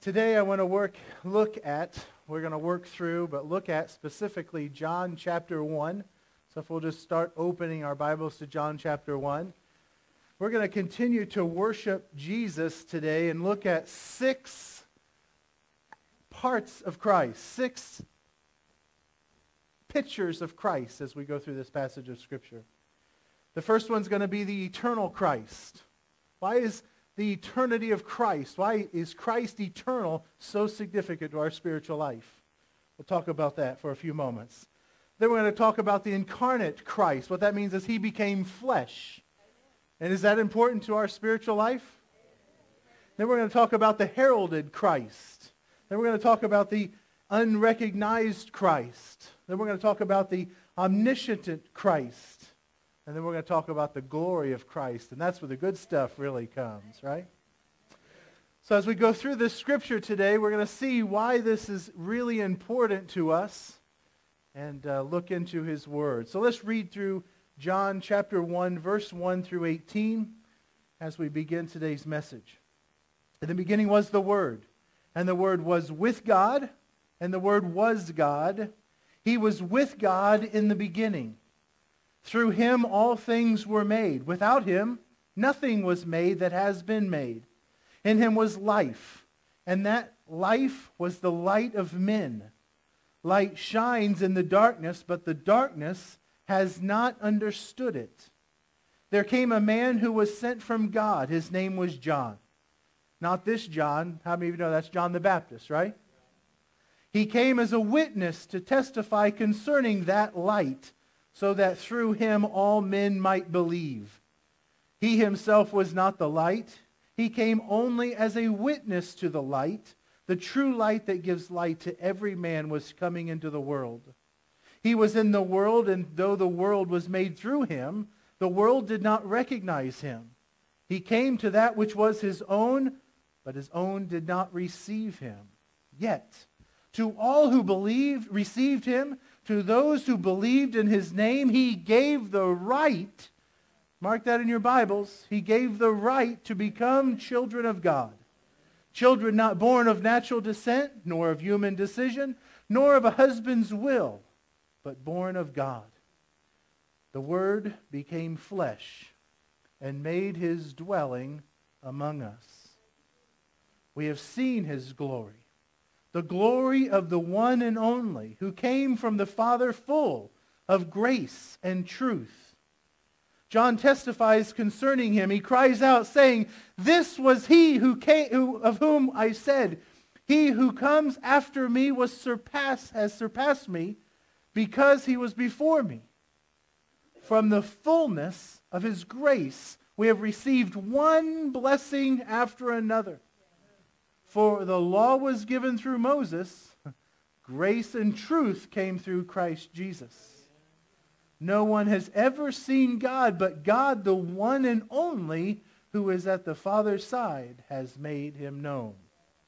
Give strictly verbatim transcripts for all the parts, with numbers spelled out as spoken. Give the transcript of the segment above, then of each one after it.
Today I want to work, look at, we're going to work through, but look at specifically John chapter one. So if we'll just start opening our Bibles to John chapter one. We're going to continue to worship Jesus today and look at six parts of Christ, six pictures of Christ as we go through this passage of Scripture. The first one's going to be the eternal Christ. Why is the eternity of Christ, why is Christ eternal so significant to our spiritual life? We'll talk about that for a few moments. Then we're going to talk about the incarnate Christ. What that means is he became flesh. And is that important to our spiritual life? Then we're going to talk about the heralded Christ. Then we're going to talk about the unrecognized Christ. Then we're going to talk about the omniscient Christ. And then we're going to talk about the glory of Christ. And that's where the good stuff really comes, right? So as we go through this scripture today, we're going to see why this is really important to us and uh, look into his word. So let's read through John chapter one, verse one through eighteen as we begin today's message. In the beginning was the Word, and the Word was with God, and the Word was God. He was with God in the beginning. Through him all things were made. Without him nothing was made that has been made. In him was life, and that life was the light of men. Light shines in the darkness, but the darkness has not understood it. There came a man who was sent from God. His name was John. Not this John. How many of you know that's John the Baptist, right? He came as a witness to testify concerning that light, so that through him all men might believe. He himself was not the light. He came only as a witness to the light. The true light that gives light to every man was coming into the world. He was in the world, and though the world was made through him, the world did not recognize him. He came to that which was his own, but his own did not receive him. Yet, to all who believed, received him, to those who believed in his name, he gave the right, mark that in your Bibles, he gave the right to become children of God. Children not born of natural descent, nor of human decision, nor of a husband's will, but born of God. The Word became flesh and made his dwelling among us. We have seen his glory, the glory of the one and only, who came from the Father full of grace and truth. John testifies concerning him. He cries out, saying, "This was he who came, who, of whom I said, he who comes after me was surpassed, has surpassed me, because he was before me. From the fullness of his grace, we have received one blessing after another. For the law was given through Moses, grace and truth came through Christ Jesus. No one has ever seen God, but God, the one and only, who is at the Father's side, has made him known."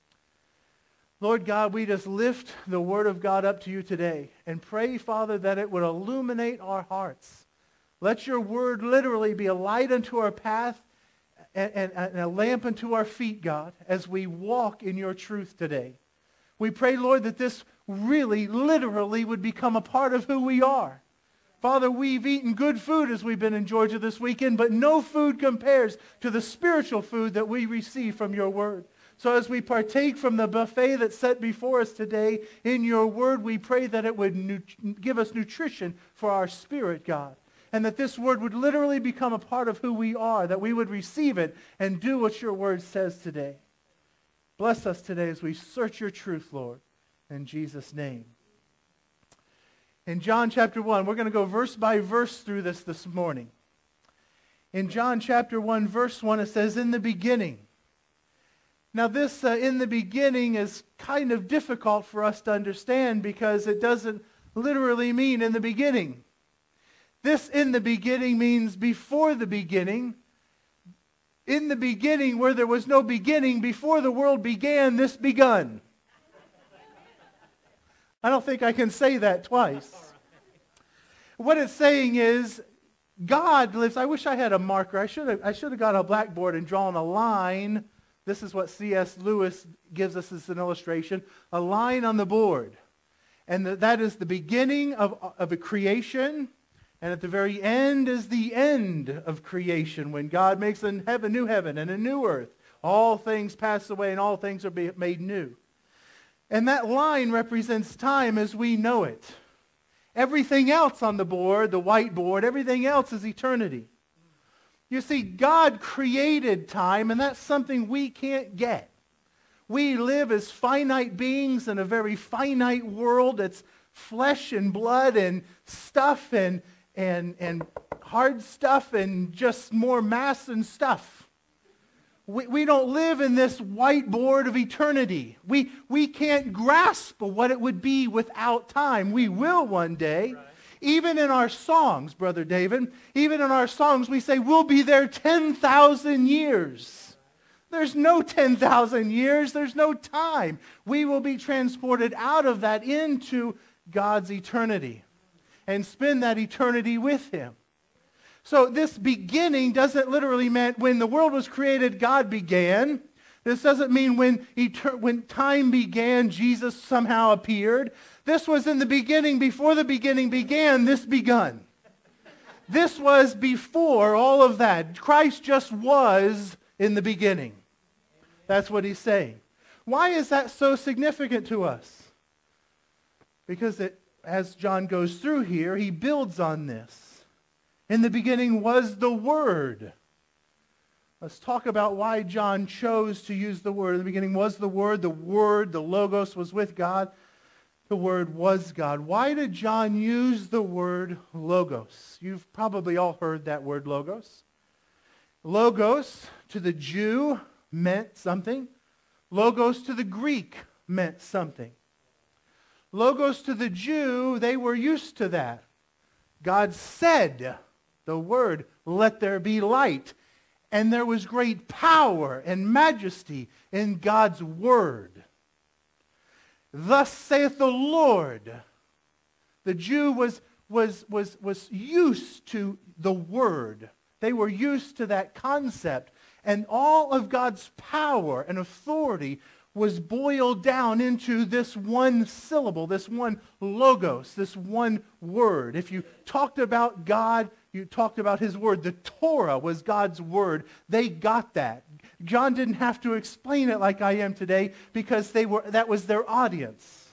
Lord God, we just lift the Word of God up to you today and pray, Father, that it would illuminate our hearts. Let your Word literally be a light unto our path and, and, and a lamp unto our feet, God, as we walk in your truth today. We pray, Lord, that this really, literally would become a part of who we are. Father, we've eaten good food as we've been in Georgia this weekend, but no food compares to the spiritual food that we receive from your Word. So as we partake from the buffet that's set before us today in your Word, we pray that it would nu- give us nutrition for our spirit, God. And that this Word would literally become a part of who we are, that we would receive it and do what your Word says today. Bless us today as we search your truth, Lord, in Jesus' name. In John chapter one, we're going to go verse by verse through this this morning. In John chapter one, verse one, it says, "In the beginning." Now this uh, in the beginning is kind of difficult for us to understand because it doesn't literally mean in the beginning. This in the beginning means before the beginning. In the beginning, where there was no beginning, before the world began, this begun. I don't think I can say that twice. What it's saying is, God lives. I wish I had a marker. I should have I should have got a blackboard and drawn a line This is what C S Lewis gives us as an illustration. A line on the board. And the, that is the beginning of, of a creation. And at the very end is the end of creation, when God makes a heaven, new heaven and a new earth. All things pass away and all things are be made new. And that line represents time as we know it. Everything else on the board, the whiteboard, everything else is eternity. You see, God created time, and that's something we can't get. We live as finite beings in a very finite world that's flesh and blood and stuff and, and, and hard stuff and just more mass and stuff. We, we don't live in this whiteboard of eternity. We, we can't grasp what it would be without time. We will one day. Right. Even in our songs, Brother David, even in our songs, we say we'll be there ten thousand years. There's no ten thousand years. There's no time. We will be transported out of that into God's eternity and spend that eternity with him. So this beginning doesn't literally mean when the world was created, God began. This doesn't mean when, etern- when time began, Jesus somehow appeared. This was in the beginning. Before the beginning began, this begun. This was before all of that. Christ just was in the beginning. That's what he's saying. Why is that so significant to us? Because it, as John goes through here, he builds on this. In the beginning was the Word. Let's talk about why John chose to use the Word. In the beginning was the Word. The Word, the Logos, was with God. The Word was God. Why did John use the word Logos? You've probably all heard that word Logos. Logos to the Jew meant something. Logos to the Greek meant something. Logos to the Jew, they were used to that. God said the word, let there be light. And there was great power and majesty in God's word. Thus saith the Lord. The Jew was, was, was, was used to the word. They were used to that concept. And all of God's power and authority was boiled down into this one syllable, this one logos, this one word. If you talked about God, you talked about his word. The Torah was God's word. They got that. John didn't have to explain it like I am today because they were that was their audience.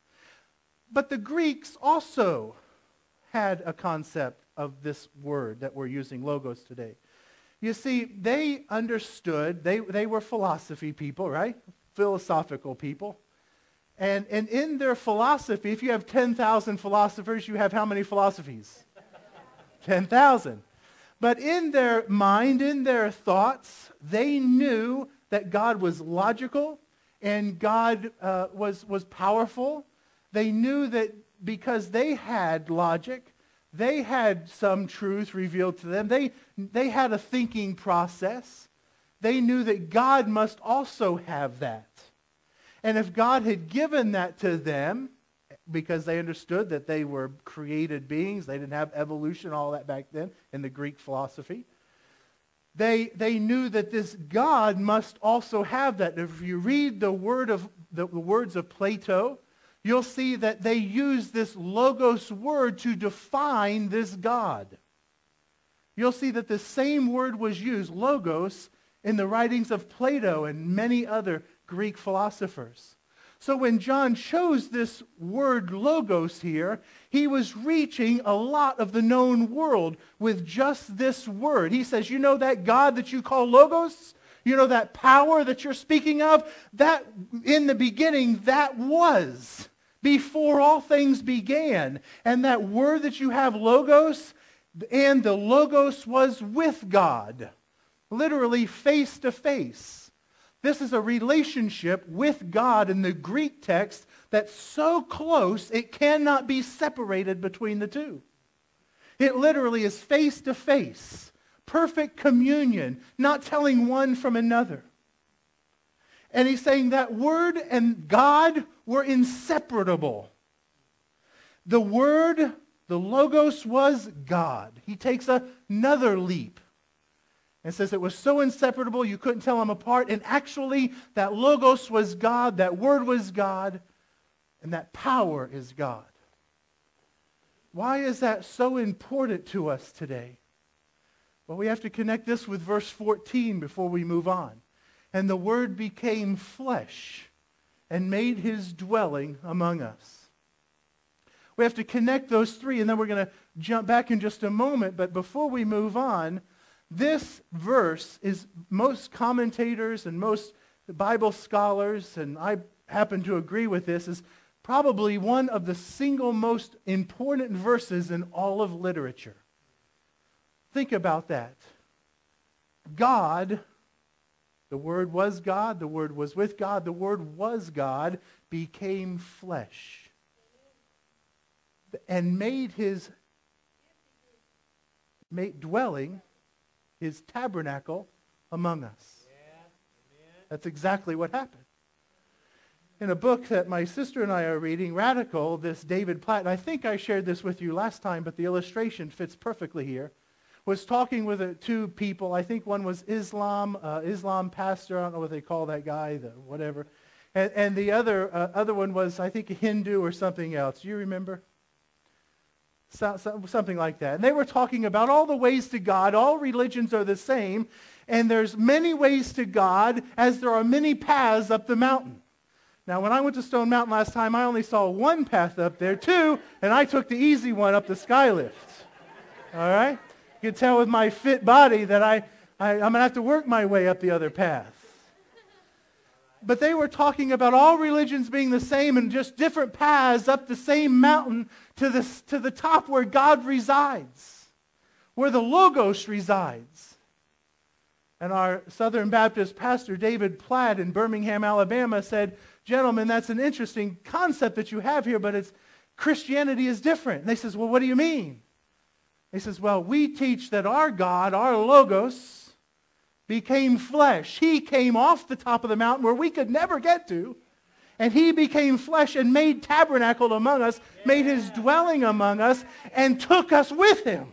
But the Greeks also had a concept of this word that we're using, logos, today. You see, they understood, they, they were philosophy people, right? Philosophical people. And, and in their philosophy, if you have ten thousand philosophers, you have how many philosophies? ten thousand. But in their mind, in their thoughts, they knew that God was logical and God uh, was, was powerful. They knew that because they had logic, they had some truth revealed to them. They, they had a thinking process. They knew that God must also have that. And if God had given that to them, because they understood that they were created beings. They didn't have evolution, all that back then in the Greek philosophy. They, they knew that this God must also have that. If you read the, word of, the, the words of Plato, you'll see that they use this logos word to define this God. You'll see that the same word was used, logos, in the writings of Plato and many other Greek philosophers. So when John chose this word logos here, he was reaching a lot of the known world with just this word. He says, you know that God that you call logos? You know that power that you're speaking of? That in the beginning, that was before all things began. And that word that you have, logos, and the logos was with God. Literally face to face. This is a relationship with God in the Greek text that's so close it cannot be separated between the two. It literally is face to face, perfect communion, not telling one from another. And he's saying that word and God were inseparable. The word, the logos, was God. He takes another leap. And it says it was so inseparable you couldn't tell them apart. And actually, that Logos was God, that Word was God, and that power is God. Why is that so important to us today? Well, we have to connect this with verse fourteen before we move on. And the Word became flesh and made his dwelling among us. We have to connect those three, and then we're going to jump back in just a moment. But before we move on, this verse is, most commentators and most Bible scholars, and I happen to agree with this, is probably one of the single most important verses in all of literature. Think about that. God, the Word was God, the Word was with God, the Word was God, became flesh and made his made dwelling, his tabernacle among us. That's exactly what happened. In a book that my sister and I are reading, Radical, this David Platt, and I think I shared this with you last time, but the illustration fits perfectly here, was talking with uh, two people. I think one was Islam, uh, Islam pastor, I don't know what they call that guy, the whatever. And, and the other uh, other one was, I think, a Hindu or something else. Do you remember? So, so, something like that. And they were talking about all the ways to God. All religions are the same. And there's many ways to God as there are many paths up the mountain. Now, when I went to Stone Mountain last time, I only saw one path up there, two, and I took the easy one up the skylift. All right? You can tell with my fit body that I, I, I'm going to have to work my way up the other path. But they were talking about all religions being the same and just different paths up the same mountain to the, to the top where God resides, where the Logos resides. And our Southern Baptist pastor, David Platt in Birmingham, Alabama, said, "Gentlemen, that's an interesting concept that you have here, but it's Christianity is different." And they says, "Well, what do you mean?" He says, "Well, we teach that our God, our Logos, became flesh. He came off the top of the mountain where we could never get to, and he became flesh and made tabernacle among us, made his dwelling among us, and took us with him.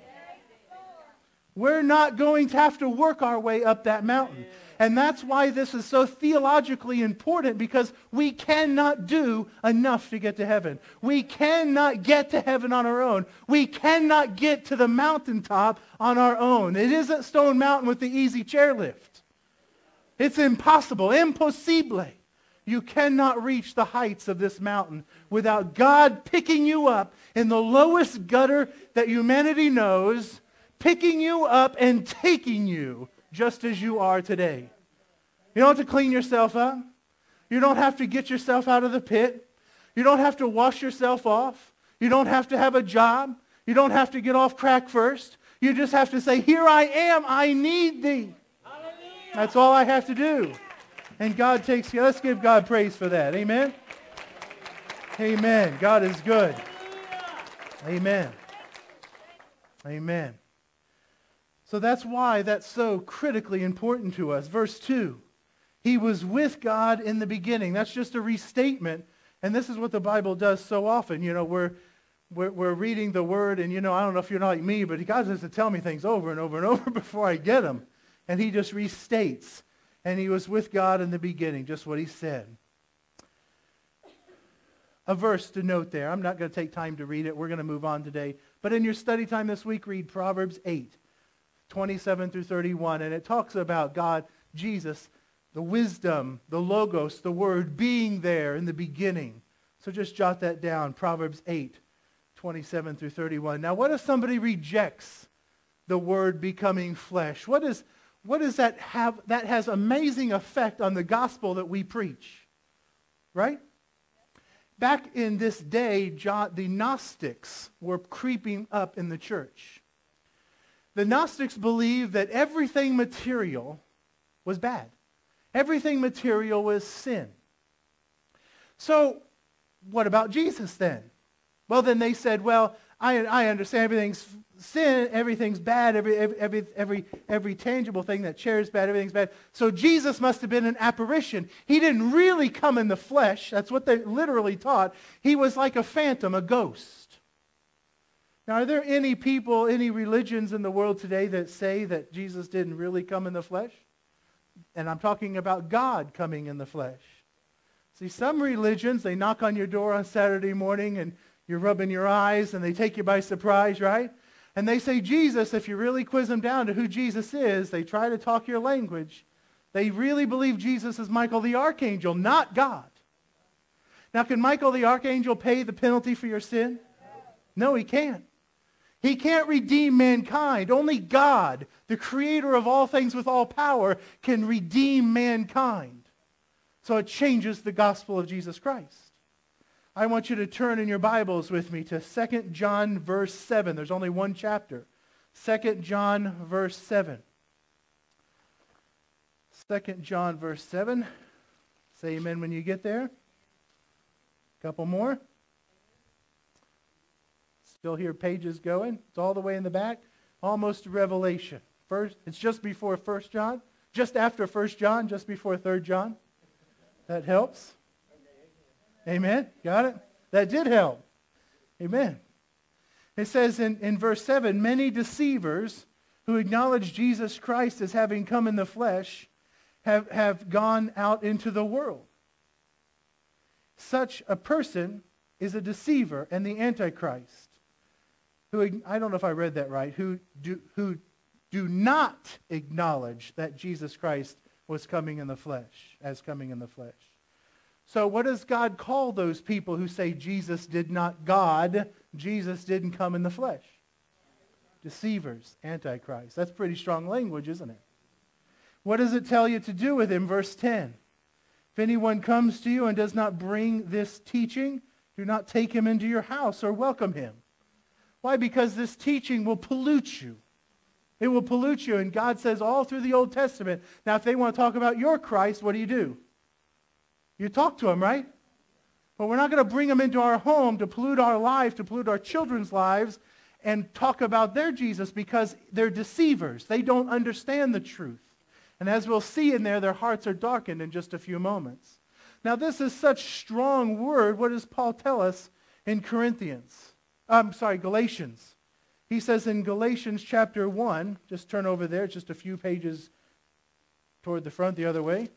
We're not going to have to work our way up that mountain." And that's why this is so theologically important, because we cannot do enough to get to heaven. We cannot get to heaven on our own. We cannot get to the mountaintop on our own. It isn't Stone Mountain with the easy chairlift. It's impossible, impossible. You cannot reach the heights of this mountain without God picking you up in the lowest gutter that humanity knows, picking you up and taking you just as you are today. You don't have to clean yourself up. You don't have to get yourself out of the pit. You don't have to wash yourself off. You don't have to have a job. You don't have to get off crack first. You just have to say, "Here I am, I need thee." Hallelujah. That's all I have to do. And God takes you. Let's give God praise for that. Amen? Amen. God is good. Amen. Amen. So that's why that's so critically important to us. Verse two, he was with God in the beginning. That's just a restatement. And this is what the Bible does so often. You know, we're, we're, we're reading the Word, and, you know, I don't know if you're like me, but God has to tell me things over and over and over before I get them. And he just restates. And he was with God in the beginning, just what he said. A verse to note there. I'm not going to take time to read it. We're going to move on today. But in your study time this week, read Proverbs eight. twenty-seven through thirty-one, and it talks about God, Jesus, the wisdom, the Logos, the Word being there in the beginning. So just jot that down, Proverbs eight, twenty-seven through thirty-one. Now, what if somebody rejects the Word becoming flesh? What is, what does that have? That has amazing effect on the gospel that we preach, right? Back in this day, John, the Gnostics were creeping up in the church. The Gnostics believed that everything material was bad. Everything material was sin. So what about Jesus then? Well, then they said, well, I, I understand everything's sin, everything's bad, every, every, every, every tangible thing that shares bad, everything's bad. So Jesus must have been an apparition. He didn't really come in the flesh. That's what they literally taught. He was like a phantom, a ghost. Now, are there any people, any religions in the world today that say that Jesus didn't really come in the flesh? And I'm talking about God coming in the flesh. See, some religions, they knock on your door on Saturday morning and you're rubbing your eyes and they take you by surprise, right? And they say Jesus, if you really quiz them down to who Jesus is, they try to talk your language. They really believe Jesus is Michael the Archangel, not God. Now, can Michael the Archangel pay the penalty for your sin? No, he can't. He can't redeem mankind. Only God, the creator of all things with all power, can redeem mankind. So it changes the gospel of Jesus Christ. I want you to turn in your Bibles with me to Second John verse seven. There's only one chapter. Second John verse seven. Second John verse seven. Say amen when you get there. A couple more. Still hear pages going. It's all the way in the back. Almost to Revelation. First, it's just before First John. Just after First John. Just before Third John. That helps. Amen. Got it? That did help. Amen. It says in, in verse seven, many deceivers who acknowledge Jesus Christ as having come in the flesh have, have gone out into the world. Such a person is a deceiver and the Antichrist, who, I don't know if I read that right, who do, who do not acknowledge that Jesus Christ was coming in the flesh, as coming in the flesh. So what does God call those people who say Jesus did not, God, Jesus didn't come in the flesh? Deceivers, Antichrist. That's pretty strong language, isn't it? What does it tell you to do with him? Verse ten. If anyone comes to you and does not bring this teaching, do not take him into your house or welcome him. Why? Because this teaching will pollute you. It will pollute you. And God says all through the Old Testament, now if they want to talk about your Christ, what do you do? You talk to him, right? But we're not going to bring them into our home to pollute our life, to pollute our children's lives, and talk about their Jesus because they're deceivers. They don't understand the truth. And as we'll see in there, their hearts are darkened in just a few moments. Now, this is such strong word. What does Paul tell us in Corinthians? I'm sorry, Galatians. He says in Galatians chapter one, just turn over there, just a few pages toward the front the other way.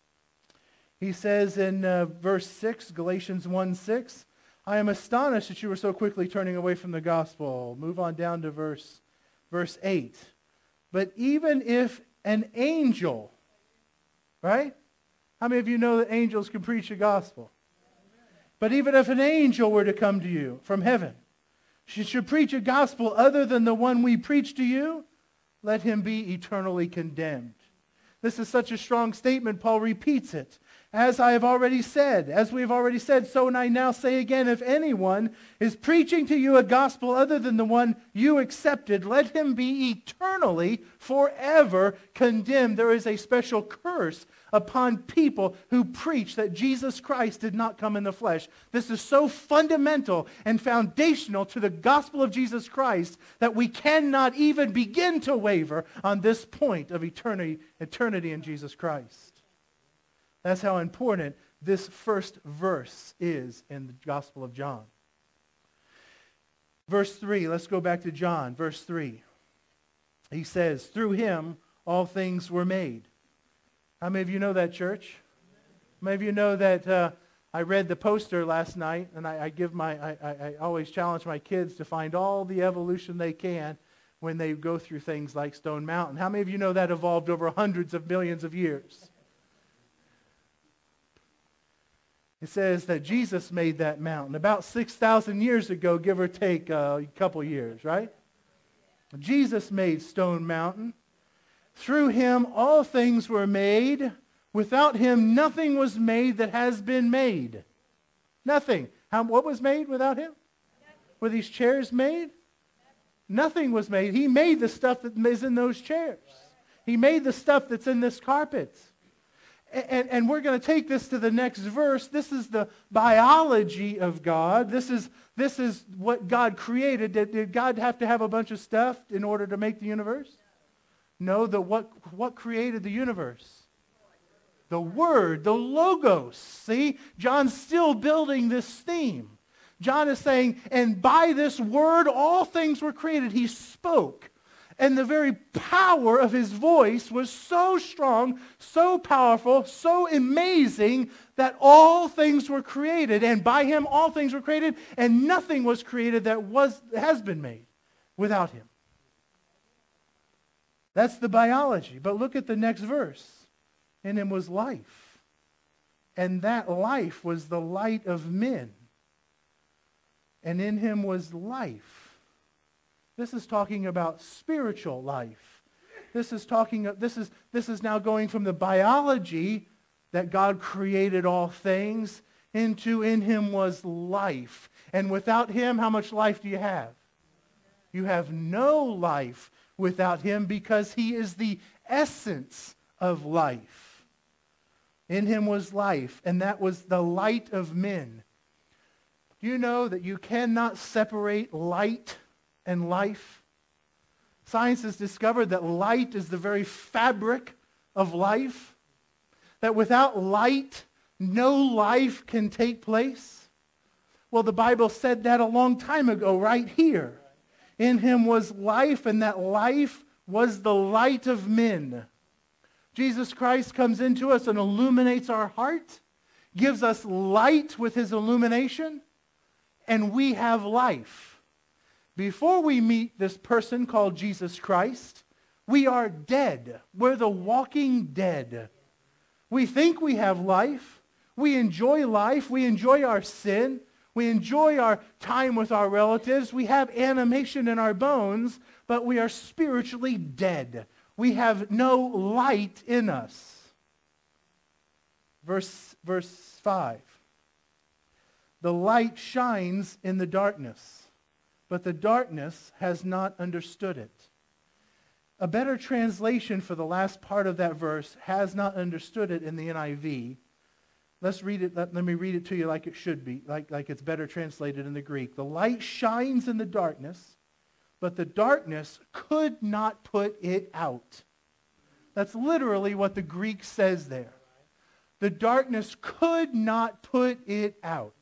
He says in uh, verse six, Galatians one six, I am astonished that you were so quickly turning away from the gospel. Move on down to verse, verse eight. But even if an angel, right? How many of you know that angels can preach the gospel? But even if an angel were to come to you from heaven, she should preach a gospel other than the one we preach to you, let him be eternally condemned. This is such a strong statement, Paul repeats it. As I have already said, as we have already said, so and I now say again, if anyone is preaching to you a gospel other than the one you accepted, let him be eternally, forever condemned. There is a special curse upon people who preach that Jesus Christ did not come in the flesh. This is so fundamental and foundational to the gospel of Jesus Christ that we cannot even begin to waver on this point of eternity, eternity in Jesus Christ. That's how important this first verse is in the Gospel of John. Verse three, let's go back to John, verse three. He says, through him all things were made. How many of you know that, church? How many of you know that uh, I read the poster last night, and I, I give my, I, I, I always challenge my kids to find all the evolution they can when they go through things like Stone Mountain. How many of you know that evolved over hundreds of millions of years? It says that Jesus made that mountain about six thousand years ago, give or take a couple years, right? Jesus made Stone Mountain. Through him all things were made. Without him nothing was made that has been made. Nothing. How, what was made without him? Were these chairs made? Nothing was made. He made the stuff that is in those chairs. He made the stuff that's in this carpet. And, and we're going to take this to the next verse. This is the biology of God. This is, this is what God created. Did, did God have to have a bunch of stuff in order to make the universe? No, the, what, what created the universe? The Word, the Logos. See, John's still building this theme. John is saying, and by this word all things were created. He spoke. And the very power of his voice was so strong, so powerful, so amazing that all things were created. And by him all things were created, and nothing was created that was has been made without him. That's the biology. But look at the next verse. In him was life. And that life was the light of men. And in him was life. This is talking about spiritual life. This is talking, this is, this is now going from the biology that God created all things into in him was life. And without him, how much life do you have? You have no life without him because he is the essence of life. In him was life, and that was the light of men. Do you know that you cannot separate light and life? Science has discovered that light is the very fabric of life. That without light, no life can take place. Well, the Bible said that a long time ago, right here. In him was life, and that life was the light of men. Jesus Christ comes into us and illuminates our heart, gives us light with his illumination, and we have life. Before we meet this person called Jesus Christ, we are dead. We're the walking dead. We think we have life. We enjoy life. We enjoy our sin. We enjoy our time with our relatives. We have animation in our bones, but we are spiritually dead. We have no light in us. Verse, verse five. The light shines in the darkness, but the darkness has not understood it. A better translation for the last part of that verse, has not understood it, in the N I V. Let's read it. Let, let me read it to you like it should be, like, like it's better translated in the Greek. The light shines in the darkness, but the darkness could not put it out. That's literally what the Greek says there. The darkness could not put it out.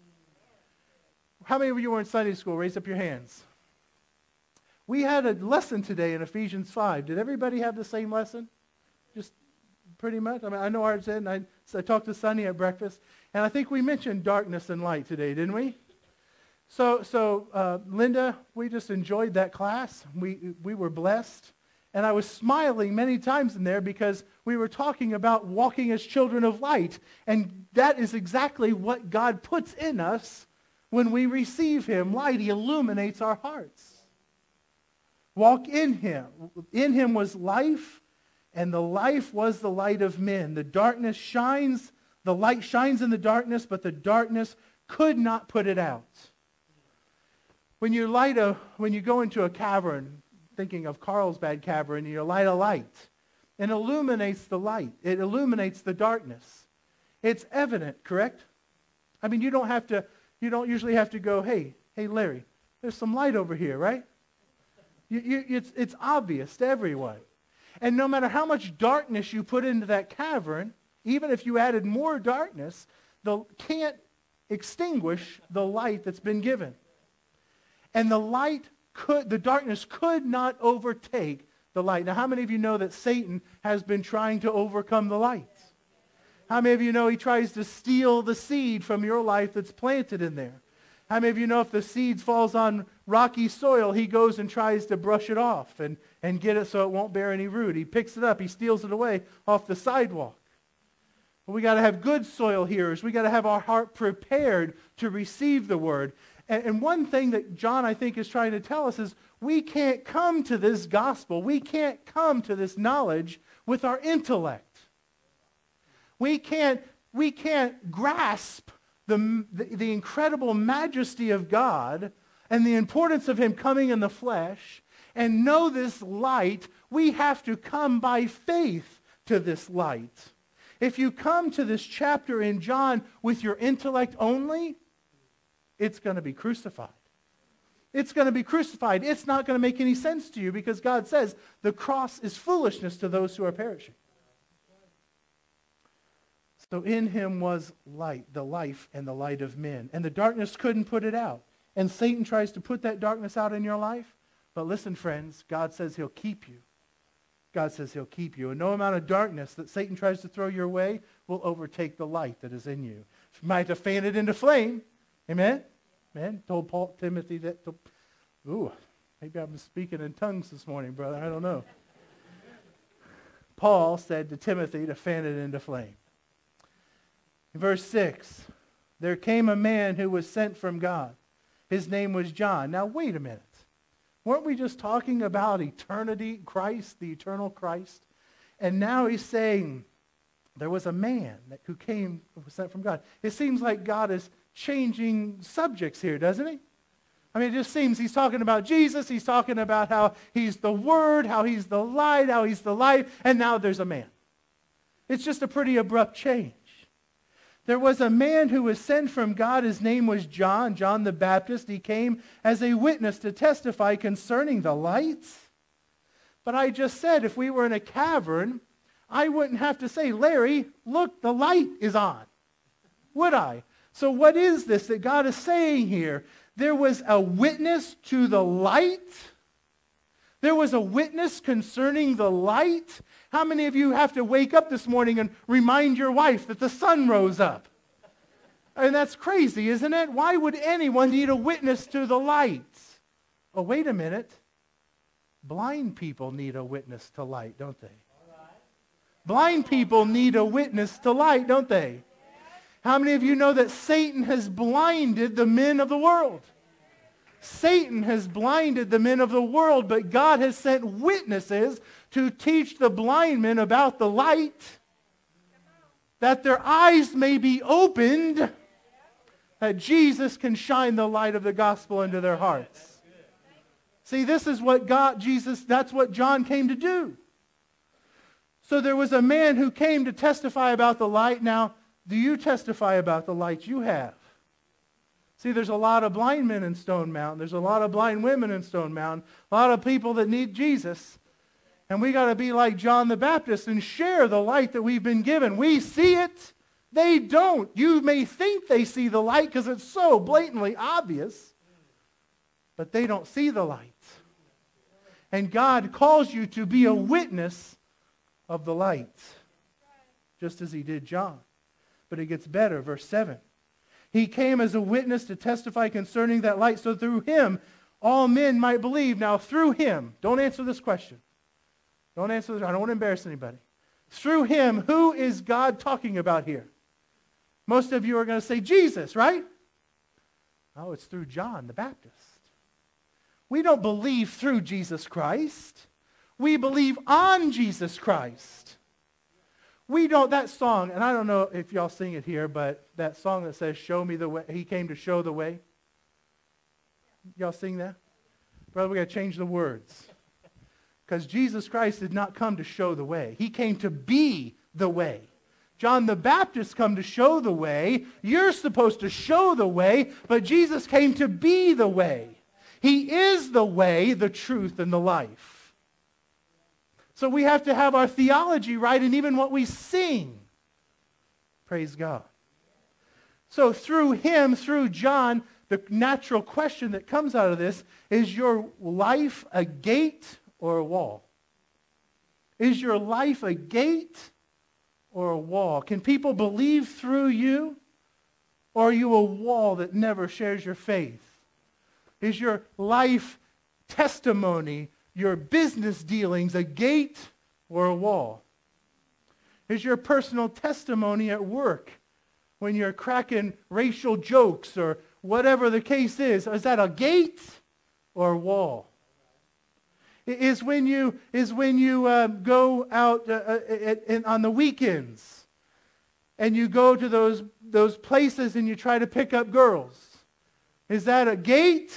How many of you were in Sunday school? Raise up your hands. We had a lesson today in Ephesians five. Did everybody have the same lesson? Just pretty much? I mean, I know ours did, and I, so I talked to Sonny at breakfast, and I think we mentioned darkness and light today, didn't we? So, so uh, Linda, we just enjoyed that class. We, we were blessed. And I was smiling many times in there because we were talking about walking as children of light. And that is exactly what God puts in us when we receive him. Light, he illuminates our hearts. Walk in him. In him was life, and the life was the light of men. The darkness shines, the light shines in the darkness, but the darkness could not put it out. When you light a, when you go into a cavern, thinking of Carlsbad Cavern, you light a light. It illuminates the light. It illuminates the darkness. It's evident, correct? I mean, you don't have to, you don't usually have to go, hey, hey, Larry, there's some light over here, right? You, you, it's, it's obvious to everyone. And no matter how much darkness you put into that cavern, even if you added more darkness, the can't extinguish the light that's been given. And the light could, the darkness could not overtake the light. Now, how many of you know that Satan has been trying to overcome the light? How many of you know he tries to steal the seed from your life that's planted in there? How many of you know if the seed falls on rocky soil, he goes and tries to brush it off and, and get it so it won't bear any root? He picks it up, he steals it away off the sidewalk. But we got to have good soil hearers. We got to have our heart prepared to receive the word. And, and one thing that John, I think, is trying to tell us is we can't come to this gospel, we can't come to this knowledge with our intellect. We can't, we can't grasp The, the, the incredible majesty of God and the importance of him coming in the flesh and know this light. We have to come by faith to this light. If you come to this chapter in John with your intellect only, it's going to be crucified. It's going to be crucified. It's not going to make any sense to you because God says the cross is foolishness to those who are perishing. So in him was light, the life and the light of men. And the darkness couldn't put it out. And Satan tries to put that darkness out in your life. But listen, friends, God says he'll keep you. God says he'll keep you. And no amount of darkness that Satan tries to throw your way will overtake the light that is in you. You might have fanned it into flame. Amen? Amen? Told Paul, Timothy that. To, ooh, maybe I'm speaking in tongues this morning, brother. I don't know. Paul said to Timothy to fan it into flame. Verse six, there came a man who was sent from God. His name was John. Now, wait a minute. Weren't we just talking about eternity, Christ, the eternal Christ? And now he's saying there was a man that, who came, who was sent from God. It seems like God is changing subjects here, doesn't he? I mean, it just seems he's talking about Jesus. He's talking about how he's the Word, how he's the light, how he's the life, and now there's a man. It's just a pretty abrupt change. There was a man who was sent from God. His name was John, John the Baptist. He came as a witness to testify concerning the light. But I just said, if we were in a cavern, I wouldn't have to say, Larry, look, the light is on. Would I? So what is this that God is saying here? There was a witness to the light. There was a witness concerning the light. How many of you have to wake up this morning and remind your wife that the sun rose up? And that's crazy, isn't it? Why would anyone need a witness to the light? Oh, wait a minute. Blind people need a witness to light, don't they? Blind people need a witness to light, don't they? How many of you know that Satan has blinded the men of the world? Satan has blinded the men of the world, but God has sent witnesses to teach the blind men about the light, that their eyes may be opened, that Jesus can shine the light of the gospel into their hearts. See, this is what God, Jesus, that's what John came to do. So there was a man who came to testify about the light. Now, do you testify about the light you have? See, there's a lot of blind men in Stone Mountain. There's a lot of blind women in Stone Mountain. A lot of people that need Jesus. And we got to be like John the Baptist and share the light that we've been given. We see it. They don't. You may think they see the light because it's so blatantly obvious. But they don't see the light. And God calls you to be a witness of the light. Just as he did John. But it gets better. Verse seven. He came as a witness to testify concerning that light, so through him all men might believe. Now, through him, don't answer this question. Don't answer this. I don't want to embarrass anybody. Through him, who is God talking about here? Most of you are going to say Jesus, right? Oh, it's through John the Baptist. We don't believe through Jesus Christ. We believe on Jesus Christ. We don't, that song, and I don't know if y'all sing it here, but that song that says, show me the way, he came to show the way. Y'all sing that? Brother, we got to change the words. Because Jesus Christ did not come to show the way. He came to be the way. John the Baptist come to show the way. You're supposed to show the way, but Jesus came to be the way. He is the way, the truth, and the life. So we have to have our theology right and even what we sing. Praise God. So through him, through John, the natural question that comes out of this is your life a gate or a wall? Is your life a gate or a wall? Can people believe through you? Or are you a wall that never shares your faith? Is your life testimony, your business dealings, a gate or a wall? Is your personal testimony at work when you're cracking racial jokes or whatever the case is, is that a gate or a wall? Is when you, is when you uh, go out uh, uh, uh, on the weekends and you go to those, those places and you try to pick up girls. Is that a gate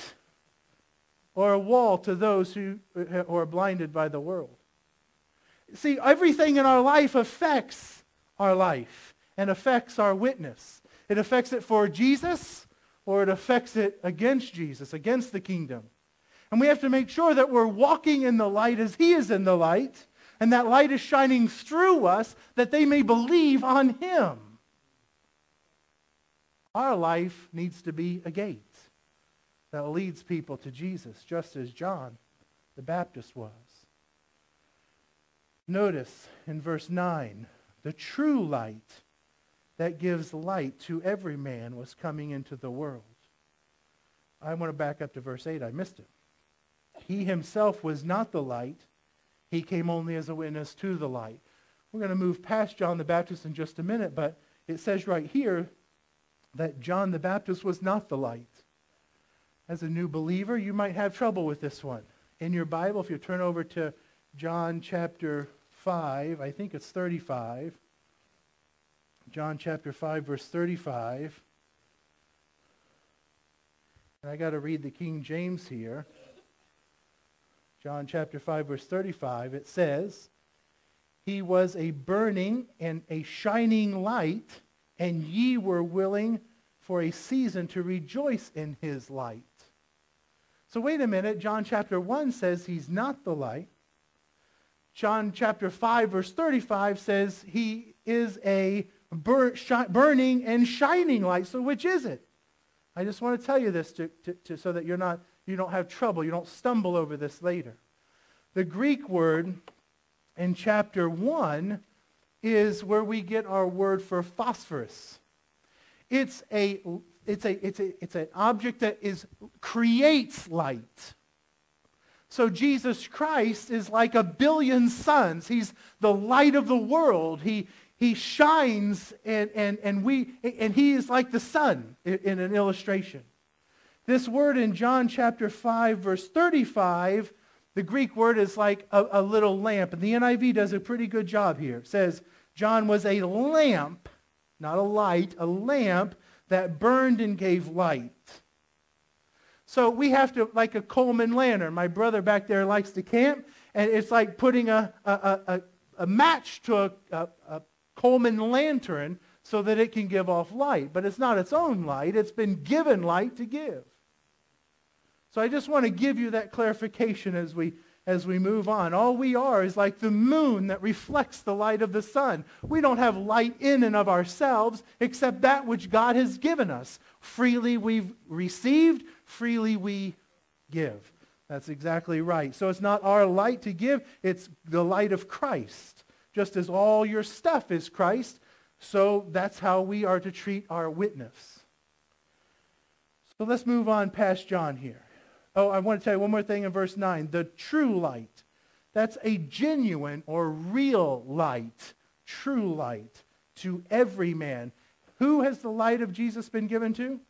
or a wall to those who, who are blinded by the world? See, everything in our life affects our life and affects our witness. It affects it for Jesus or it affects it against Jesus, against the kingdom. And we have to make sure that we're walking in the light as he is in the light, and that light is shining through us that they may believe on him. Our life needs to be a gate that leads people to Jesus, just as John the Baptist was. Notice in verse nine, the true light that gives light to every man was coming into the world. I want to back up to verse eight. I missed it. He himself was not the light. He came only as a witness to the light. We're going to move past John the Baptist in just a minute, but it says right here that John the Baptist was not the light. As a new believer, you might have trouble with this one. In your Bible, if you turn over to John chapter five, I think it's thirty-five. John chapter five, verse thirty-five. And I got to read the King James here. John chapter five, verse thirty-five, it says, He was a burning and a shining light, and ye were willing for a season to rejoice in his light. So wait a minute, John chapter one says he's not the light. John chapter five, verse thirty-five says he is a bur- shi- burning and shining light. So which is it? I just want to tell you this to, to, to, so that you're not, you don't have trouble, you don't stumble over this later. The Greek word in chapter one is where we get our word for phosphorus. It's a it's a it's a it's an object that is creates light. So Jesus Christ is like a billion suns. He's the light of the world. He he shines and and and we and he is like the sun in, in an illustration. This word in John chapter five verse thirty-five, the Greek word is like a, a little lamp, and the N I V does a pretty good job here. It says John was a lamp, not a light, a lamp that burned and gave light. So we have to, like a Coleman lantern. My brother back there likes to camp, and it's like putting a, a, a, a match to a, a, a Coleman lantern so that it can give off light. But it's not its own light. It's been given light to give. So I just want to give you that clarification as we as we move on. All we are is like the moon that reflects the light of the sun. We don't have light in and of ourselves except that which God has given us. Freely we've received, freely we give. That's exactly right. So it's not our light to give, it's the light of Christ. Just as all your stuff is Christ, so that's how we are to treat our witness. So let's move on past John here. Oh, I want to tell you one more thing in verse nine. The true light. That's a genuine or real light. True light to every man. Who has the light of Jesus been given to?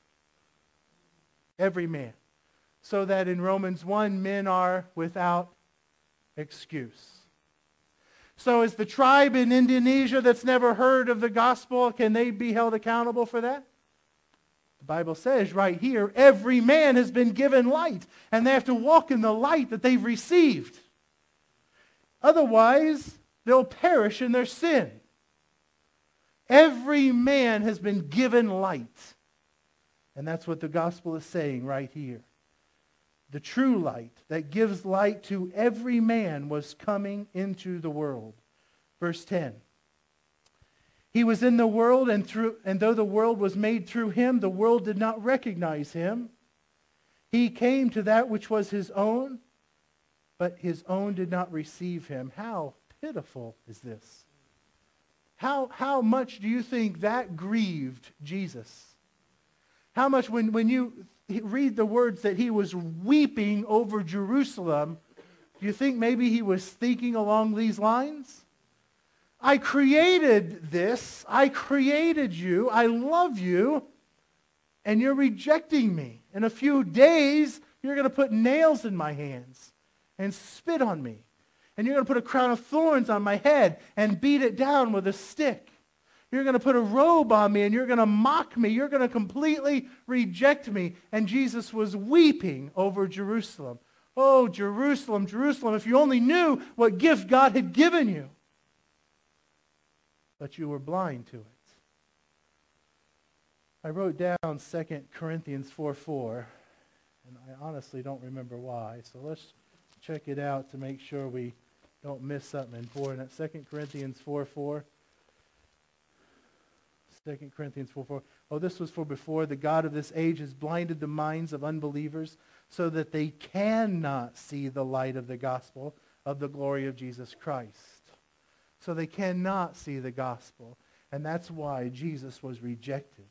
Every man. So that in Romans one, men are without excuse. So is the tribe in Indonesia that's never heard of the gospel, can they be held accountable for that? The Bible says right here, every man has been given light, and they have to walk in the light that they've received. Otherwise, they'll perish in their sin. Every man has been given light. And that's what the gospel is saying right here. The true light that gives light to every man was coming into the world. Verse ten. He was in the world, and through and though the world was made through him, the world did not recognize him. He came to that which was his own, but his own did not receive him. How pitiful is this? How, how much do you think that grieved Jesus? How much, when, when you read the words that he was weeping over Jerusalem, do you think maybe he was thinking along these lines? I created this. I created you. I love you. And you're rejecting me. In a few days, you're going to put nails in my hands and spit on me. And you're going to put a crown of thorns on my head and beat it down with a stick. You're going to put a robe on me and you're going to mock me. You're going to completely reject me. And Jesus was weeping over Jerusalem. Oh, Jerusalem, Jerusalem, if you only knew what gift God had given you. But you were blind to it. I wrote down Second Corinthians four four, and I honestly don't remember why. So let's check it out to make sure we don't miss something important. Second Corinthians four four Second Corinthians four four. Oh, this was for before. The God of this age has blinded the minds of unbelievers so that they cannot see the light of the gospel of the glory of Jesus Christ. So they cannot see the gospel. And that's why Jesus was rejected.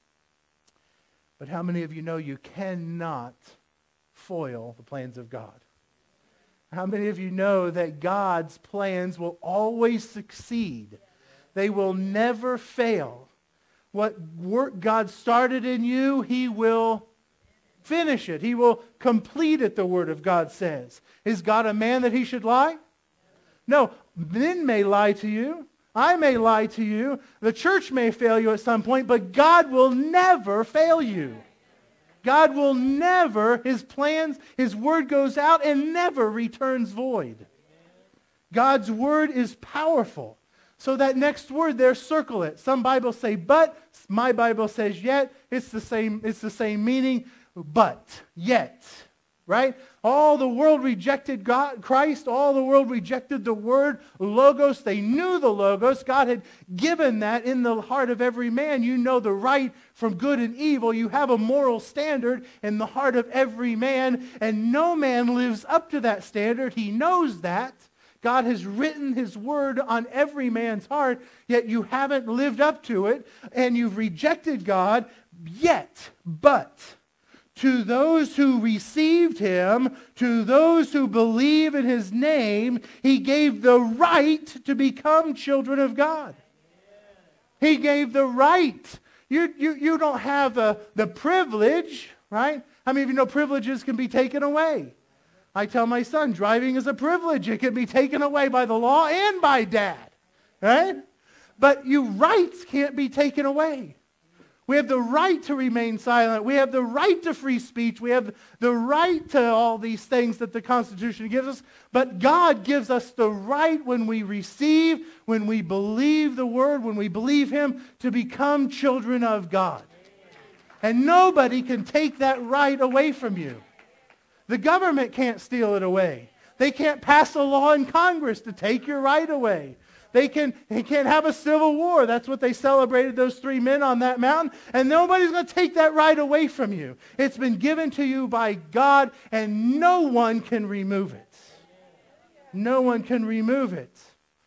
But how many of you know you cannot foil the plans of God? How many of you know that God's plans will always succeed? They will never fail. What work God started in you, He will finish it. He will complete it, the Word of God says. Is God a man that He should lie? No. Men may lie to you. I may lie to you. The church may fail you at some point, but God will never fail you. God will never, His plans, His Word goes out and never returns void. God's Word is powerful. So that next word there, circle it. Some Bibles say but, my Bible says yet. It's the same, it's the same meaning, but, yet. Right? All the world rejected God, Christ. All the world rejected the Word, Logos. They knew the Logos. God had given that in the heart of every man. You know the right from good and evil. You have a moral standard in the heart of every man, and no man lives up to that standard. He knows that. God has written His Word on every man's heart, yet you haven't lived up to it, and you've rejected God. Yet, but, to those who received Him, to those who believe in His name, He gave the right to become children of God. He gave the right. You, you, you don't have the, the privilege, right? How many of you know privileges can be taken away? I tell my son, driving is a privilege. It can be taken away by the law and by dad, right? But your rights can't be taken away. We have the right to remain silent. We have the right to free speech. We have the right to all these things that the Constitution gives us. But God gives us the right when we receive, when we believe the Word, when we believe Him, to become children of God. And nobody can take that right away from you. The government can't steal it away. They can't pass a law in Congress to take your right away. They, can, they can't have a civil war. That's what they celebrated, those three men on that mountain. And nobody's going to take that right away from you. It's been given to you by God, and no one can remove it. No one can remove it.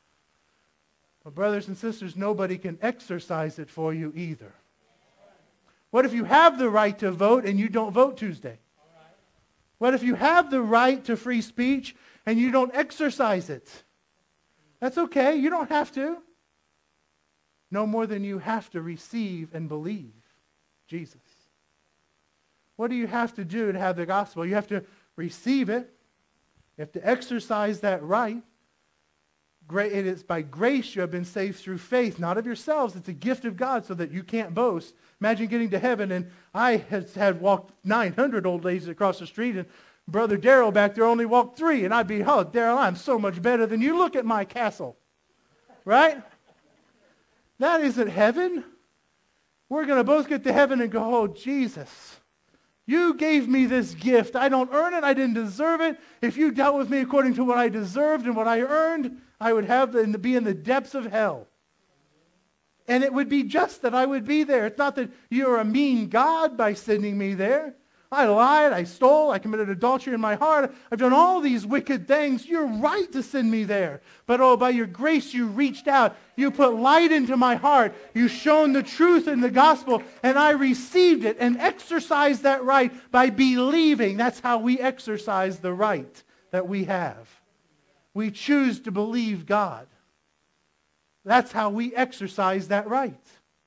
But brothers and sisters, nobody can exercise it for you either. What if you have the right to vote and you don't vote Tuesday? What if you have the right to free speech and you don't exercise it? That's okay. You don't have to. No more than you have to receive and believe Jesus. What do you have to do to have the gospel? You have to receive it. You have to exercise that right. It is by grace you have been saved through faith, not of yourselves. It's a gift of God so that you can't boast. Imagine getting to heaven, and I had, had walked nine hundred old ladies across the street, and Brother Darrell back there only walked three, and I'd be, oh, Darrell, I'm so much better than you. Look at my castle. Right? That isn't heaven. We're going to both get to heaven and go, oh, Jesus, you gave me this gift. I don't earn it. I didn't deserve it. If you dealt with me according to what I deserved and what I earned, I would have to be in the depths of hell. And it would be just that I would be there. It's not that you're a mean God by sending me there. I lied, I stole, I committed adultery in my heart. I've done all these wicked things. You're right to send me there. But oh, by your grace, you reached out. You put light into my heart. You shone the truth in the gospel, and I received it and exercised that right by believing. That's how we exercise the right that we have. We choose to believe God. That's how we exercise that right.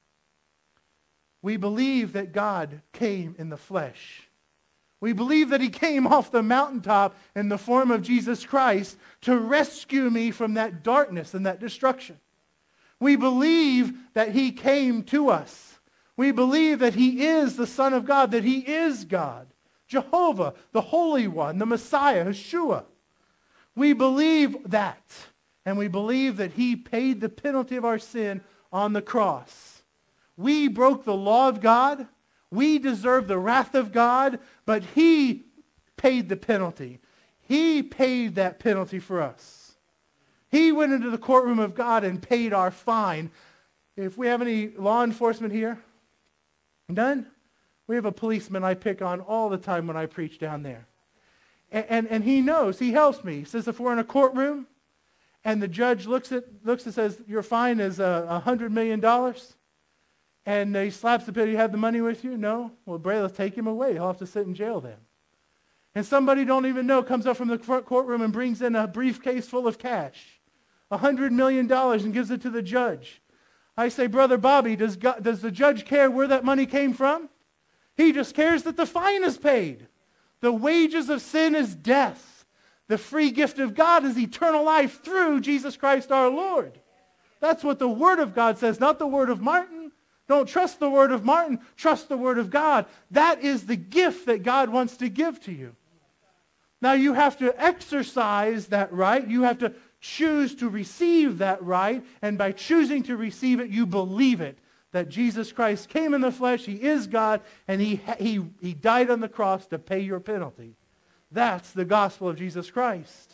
We believe that God came in the flesh. We believe that He came off the mountaintop in the form of Jesus Christ to rescue me from that darkness and that destruction. We believe that He came to us. We believe that He is the Son of God, that He is God, Jehovah, the Holy One, the Messiah, Yeshua. We believe that, and we believe that He paid the penalty of our sin on the cross. We broke the law of God. We deserve the wrath of God, but He paid the penalty. He paid that penalty for us. He went into the courtroom of God and paid our fine. If we have any law enforcement here, none? We have a policeman I pick on all the time when I preach down there. And, and, and he knows, he helps me. He says if we're in a courtroom and the judge looks at looks and says, your fine is a uh, hundred million dollars, and he slaps the bill, you have the money with you? No? Well, Bray, let's take him away. He'll have to sit in jail then. And somebody don't even know comes up from the front courtroom and brings in a briefcase full of cash, a hundred million dollars, and gives it to the judge. I say, Brother Bobby, does, God, does the judge care where that money came from? He just cares that the fine is paid. The wages of sin is death. The free gift of God is eternal life through Jesus Christ our Lord. That's what the Word of God says, not the Word of Martin. Don't trust the Word of Martin. Trust the Word of God. That is the gift that God wants to give to you. Now you have to exercise that right. You have to choose to receive that right. And by choosing to receive it, you believe it. That Jesus Christ came in the flesh, he is God, and he, he, he died on the cross to pay your penalty. That's the gospel of Jesus Christ.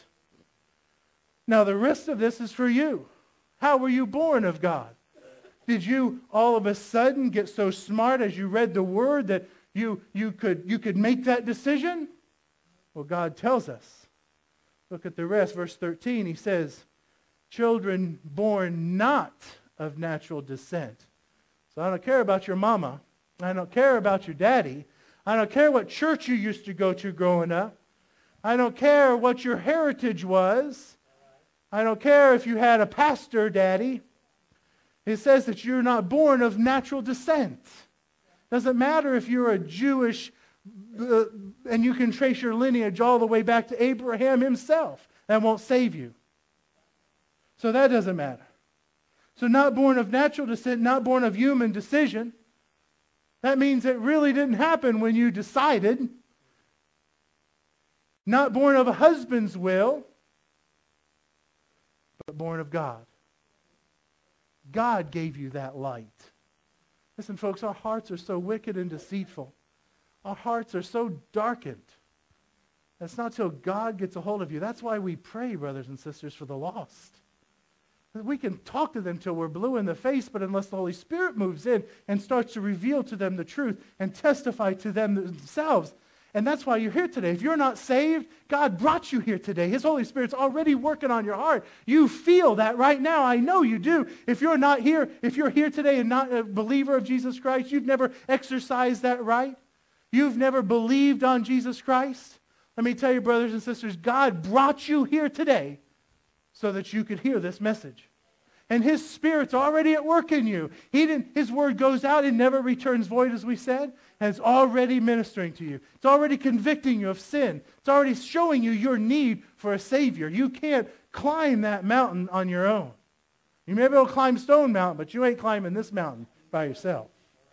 Now the rest of this is for you. How were you born of God? Did you all of a sudden get so smart as you read the Word that you, you, could, you could make that decision? Well, God tells us. Look at the rest. Verse thirteen, he says, children born not of natural descent. So I don't care about your mama. I don't care about your daddy. I don't care what church you used to go to growing up. I don't care what your heritage was. I don't care if you had a pastor daddy. It says that you're not born of natural descent. Doesn't matter if you're a Jewish, uh, and you can trace your lineage all the way back to Abraham himself. That won't save you. So that doesn't matter. So not born of natural descent, not born of human decision. That means it really didn't happen when you decided. Not born of a husband's will, but born of God. God gave you that light. Listen, folks, our hearts are so wicked and deceitful. Our hearts are so darkened. It's not till God gets a hold of you. That's why we pray, brothers and sisters, for the lost. We can talk to them till we're blue in the face, but unless the Holy Spirit moves in and starts to reveal to them the truth and testify to them themselves. And that's why you're here today. If you're not saved, God brought you here today. His Holy Spirit's already working on your heart. You feel that right now. I know you do. If you're not here, if you're here today and not a believer of Jesus Christ, you've never exercised that right. You've never believed on Jesus Christ. Let me tell you, brothers and sisters, God brought you here today so that you could hear this message. And His Spirit's already at work in you. He didn't, His Word goes out and never returns void, as we said, and it's already ministering to you. It's already convicting you of sin. It's already showing you your need for a Savior. You can't climb that mountain on your own. You may be able to climb Stone Mountain, but you ain't climbing this mountain by yourself.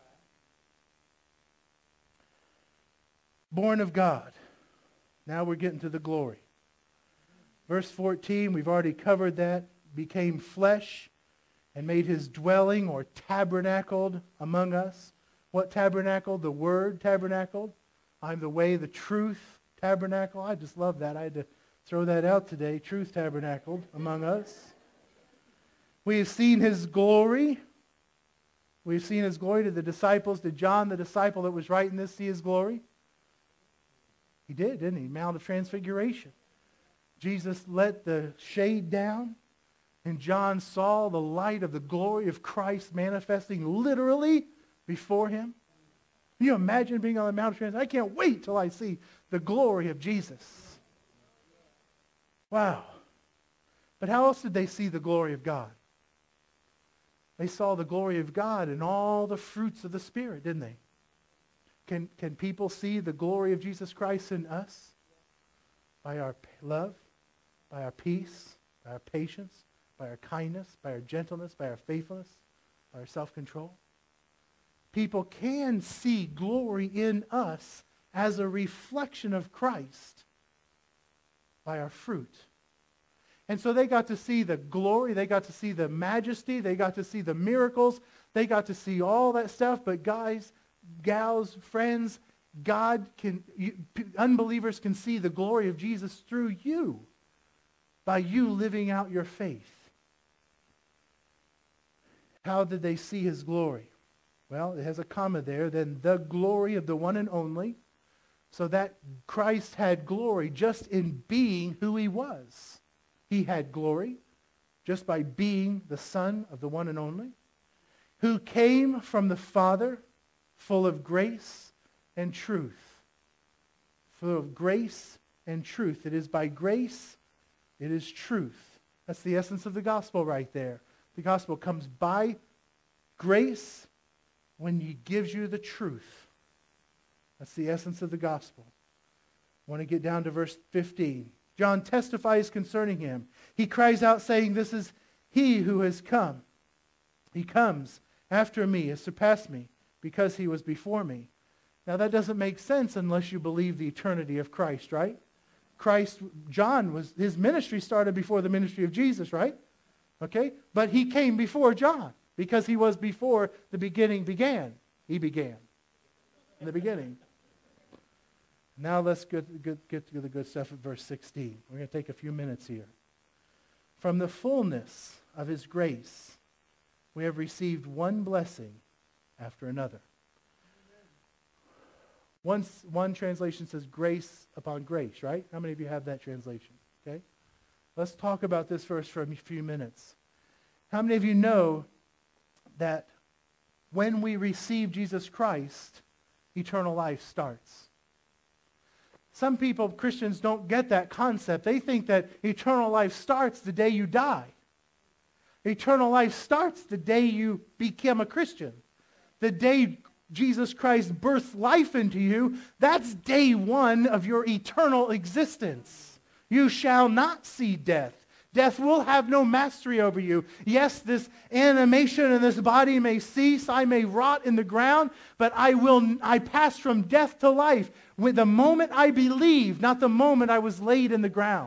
Born of God. Now we're getting to the glory. Verse fourteen, we've already covered that. Became flesh and made his dwelling or tabernacled among us. What tabernacled? The Word tabernacled. I'm the way, the truth tabernacle. I just love that. I had to throw that out today. Truth tabernacled among us. We have seen his glory. We've seen his glory to the disciples. Did John, the disciple that was writing this, see his glory? He did, didn't he? Mount of Transfiguration. Jesus let the shade down, and John saw the light of the glory of Christ manifesting literally before him. Can you imagine being on the Mount of Transfiguration? I can't wait till I see the glory of Jesus. Wow. But how else did they see the glory of God? They saw the glory of God in all the fruits of the Spirit, didn't they? Can, can people see the glory of Jesus Christ in us? By our love, by our peace, by our patience, by our kindness, by our gentleness, by our faithfulness, by our self-control. People can see glory in us as a reflection of Christ by our fruit. And so they got to see the glory, they got to see the majesty, they got to see the miracles, they got to see all that stuff. But guys, gals, friends, God can, you, unbelievers can see the glory of Jesus through you by you living out your faith. How did they see his glory? Well, it has a comma there. Then the glory of the one and only. So that Christ had glory just in being who he was. He had glory just by being the Son of the one and only, who came from the Father, full of grace and truth. Full of grace and truth. It is by grace, it is truth. That's the essence of the gospel right there. The gospel comes by grace when he gives you the truth. That's the essence of the gospel. I want to get down to verse fifteen. John testifies concerning him. He cries out saying, this is he who has come. He comes after me, has surpassed me, because he was before me. Now that doesn't make sense unless you believe the eternity of Christ, right? Christ, John, was his ministry started before the ministry of Jesus, right? Okay? But he came before John because he was before the beginning began. He began in the beginning. Now let's get, get, get to the good stuff at verse sixteen. We're going to take a few minutes here. From the fullness of his grace, we have received one blessing after another. One, one translation says grace upon grace, right? How many of you have that translation? Okay. Let's talk about this first for a few minutes. How many of you know that when we receive Jesus Christ, eternal life starts? Some people, Christians, don't get that concept. They think that eternal life starts the day you die. Eternal life starts the day you become a Christian. The day Jesus Christ births life into you, that's day one of your eternal existence. You shall not see death. Death will have no mastery over you. Yes, this animation in this body may cease. I may rot in the ground, but I will. I pass from death to life with the moment I believe, not the moment I was laid in the ground.